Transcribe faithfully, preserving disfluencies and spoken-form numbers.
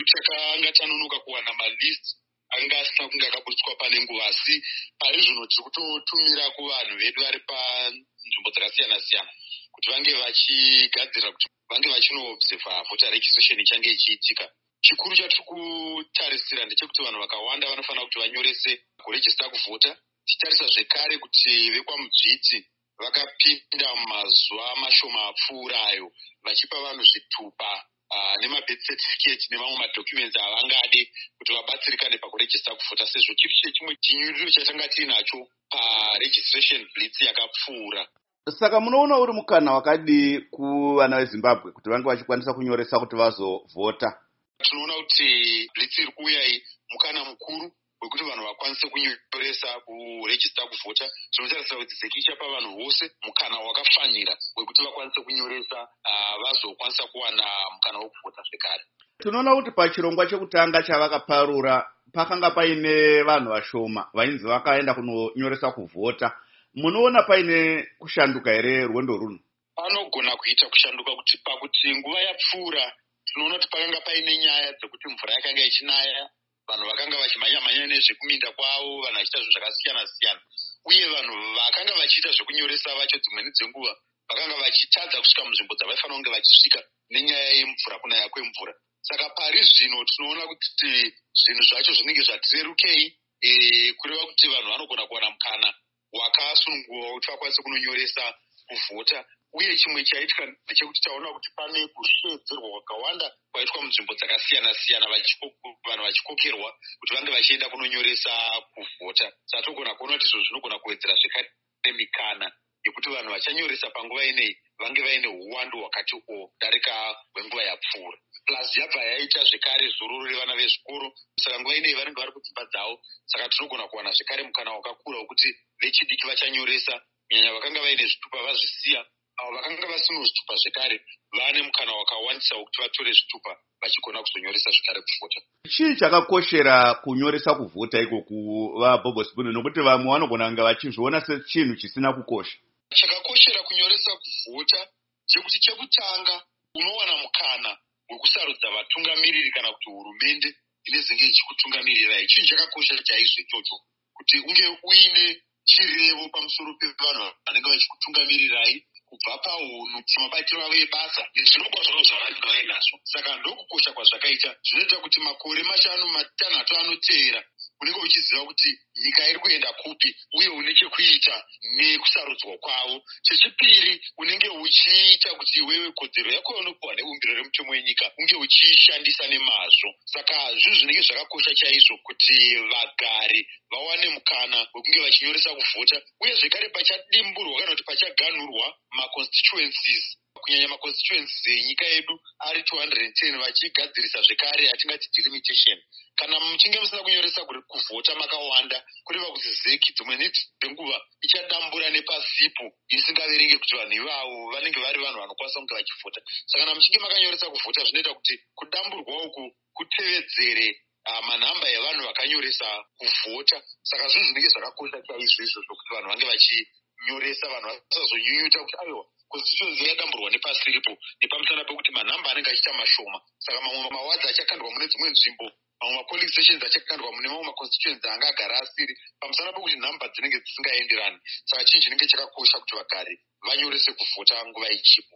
takanga tanonoka kuwana malist anga asina kunge akaburiswa pane nguva, asi pari zvino tiri kutotumira kuvanhu vedu vari panzvimbo dzakasiyana siyana kuti vange vachigadzirira kuti vange vachinoobserva voter registration ichange ichiitika. Chikuru chatiri kutarisira ndechekuti vanhu vakawanda vanofanira kuti vanyorese kurejista kuvhota. Tichitarisa zvekare kuti vekwaMudzviti vakapinda mumazuva mashoma apfuurayo vachipa vanhu zvitupa uh, nemabirth certificate nemamwe madocuments avangade kuti vabatsirikane pakurejista kuvhota, sezvo chiri chimwe chinyuriro chatanga tiinacho paregistration blitz yakapfuura. Saka munoona uri mukana wakadi kuvana veZimbabwe kuti vange vachikwanisa kunyoresa kuti vazovhota? Tinoona kuti blitz iri kuuya iyi mukana mukuru wekuti vanhu vakwanise kunyoresa kurejista kuvhota. Tinotarisira kuti zeki ichapa vanhu vose mukana wakafanira wekuti vakwanise kunyoresa uh, vazokwanisa kuwana mukana wokuvhota zvekare. Tinoona kuti pachirongwa chekutanga chavakaparura pakanga paine vanhu vashoma vainzi vakaenda kunonyoresa kuvhota. Munoona paine kushanduka here rwendo runo? Panogona kuita kushanduka kuti pakuti nguva yapfuura tinoona kuti pakanga paine nyaya dzekuti mvura yakanga ichinaya, vanhu vakanga vachimhanya-mhanya nezvekuminda kwavo, vanhu vachiita zvinhu zvakasiyana siyana, uye vanhu vakanga vachiita zvekunyoresa vacho dzimweni dzenguva vakanga vachitadza kusvika munzvimbo dzavaifanira kunge vachisvika nenyaya yemvura, kunaya kwemvura. Saka pari zvino tinoona kuti zvinhu zvacho zvinenge zvatirerukei, e, kureva kuti vanhu vanogona kuwana mukana wakasununguka kuti vakwanise kunonyoresa kuvhota. Uye chimwe chaitika ndechekuti taona kuti pane kushedzerwa kwakawanda kwaitwa munzvimbo dzakasiyana siyana, vanhu vachikokerwa kuti vange vachienda kunonyoresa kuvhota. Saka togona kuona kuti izvo zvinogona kuwedzera zvekare mikana yekuti vanhu vachanyoresa panguva ineyi vange vaine uwandu hwakati kudarika hwenguva yapfuura. Plus yabva yaita zvekare zororo revana vezvikoro, saka nguva ineyi vanenge vari kudzimba dzavo. Saka tinogona kuwana zvekare mukana wakakura wekuti vechidiki vachanyoresa, kunyanya vakanga vaine zvitupa vazvisiya. Avo vakanga vasino zvitupa zvekare vane mukana wakawandisa wekuti vatore zvitupa vachigona kuzonyoresa zvekare kuvhota. Chii chakakoshera kunyoresa kuvhota iko kuvaBobo Sibuni, nokuti vamwe vanogona kunge vachizviona sechinhu chisina kukosha? Chakakoshera kunyoresa kuvhota chekuti chekutanga unowana mukana wekusarudza vatungamiriri kana kuti hurumende inezenge ichikutungamirirai. Chinhu chakakosha chaizvo ichocho, kuti unge uine chirevo pamusoro pevanhu vanenge vachikutungamirirai kubva paunhu mabatiro avo ebasa nezvinongwa zvavo zvavanenge vainazvo. Saka ndokukosha kwazvakaita. Zvinoita kuti makore mashanu matanhatu anoteera unenge uchiziva kuti nyika iri kuenda kupi uye une chekuita nekusarudzwa kwavo. Chechipiri, unenge uchiita kuti iwewe kodzero yako unopiwa neumbiro remutemo wenyika unge uchiishandisa nemazvo. Saka zvinhu zvinenge zvakakosha chaizvo kuti vagari vawane mukana wekunge vachinyoresa kuvhota, uye zvekare pachadimburwa kana kuti pachaganhurwa maconstituencies, kunyanya maconstituencies enyika yedu ari two hundred ten vachigadzirisa zvekare yatingati delimitation. Kana muchinge musina kunyoresa kuvhota makawanda, kureva kuti zeki dzimwe dzenguva ichadambura nepasipo isingaverenge kuti vanhu ivavo vanenge vari vanhu vanokwanisa kunge vachivhota. Saka kana muchinge makanyoresa kuvhota zvinoita kuti kudamburwa uku kutevedzere uh, manhamba evanhu vakanyoresa kuvhota. Saka zvinhu zvinenge zvakakosha chaizvo izvozvo kuti vanhu vange vachinyoresa, vanhu vasazonyunyuta kuti aiwa constituency yadamburwa nepasi ripo nepamusana pekuti manhamba anenge achiita mashoma. Saka mamwe mawadzi achakandwa mune dzimwe nzvimbo, mamwe mapolling stations achakandwa mune mamwe maconstituency anga agara asiri pamusana pekuti nhamba dzinenge dzisingaenderani. Saka chinhu chinenge chakakosha kuti vagari vanyorese kuvhota nguva ichipo.